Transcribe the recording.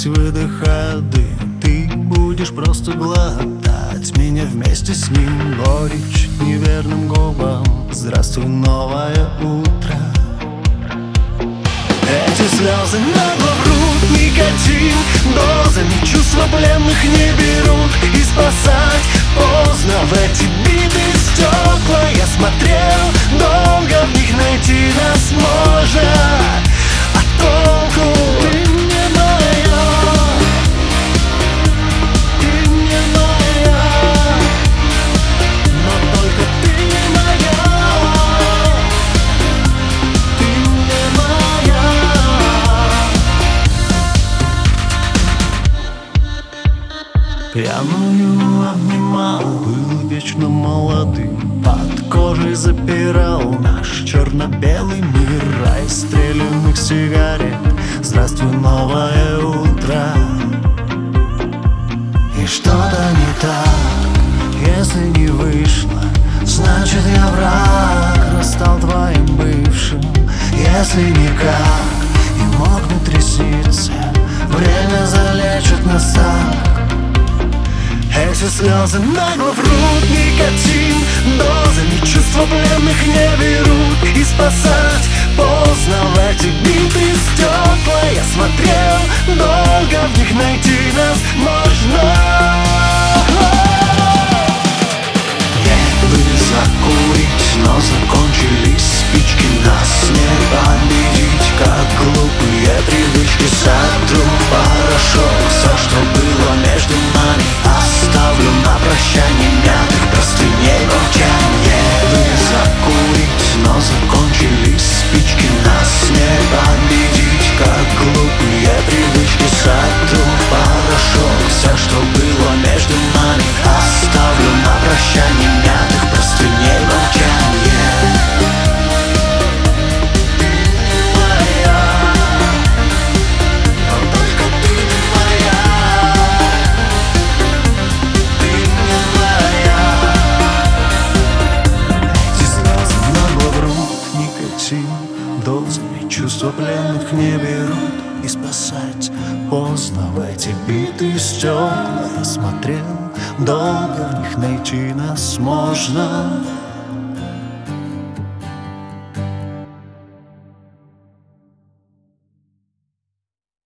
выдыхая дым, ты будешь просто глотать меня вместе с ним. Горечь неверным губам, здравствуй, новое утро. Эти слезы нагло врут, никотин дозами чувства пленных не берут. И спасать поздно в эти битые стекла. Я смотрел, долго в них найти нас можно. А толку? Ты мне моя, ты мне моя, но только ты моя, ты мне моя. Пьяную обнимал, был вечно молодым, под кожей запирал наш черно-белый мир. Рай стрелянных сигарет, здравствуй, новое утро. И что-то не так, если не вышло, значит я враг, расстал твоим бывшим. Если никак, и мокнут ресницы, время залечит нас так. Эти слезы нагло врут, никотин дозами чувства пленных не берут. И спасать поздно в эти битые стекла. Я смотрел, долго в них найти нас можно. Мне бы закурить, но закончились спички. Нас не победить, как глупые привычки. Сотру порошок, все, что было между нами, оставлю на прощание мятых простыней молчание. Бы закурить, но закончились спички. Нас не победить, как глупые привычки. Сотру порошок, все, что было между нами, оставлю на прощание мятых простыней молчание. Дозами чувства пленных не берут. И спасать поздно в эти битые стекла. Я смотрел, долго в них найти нас можно.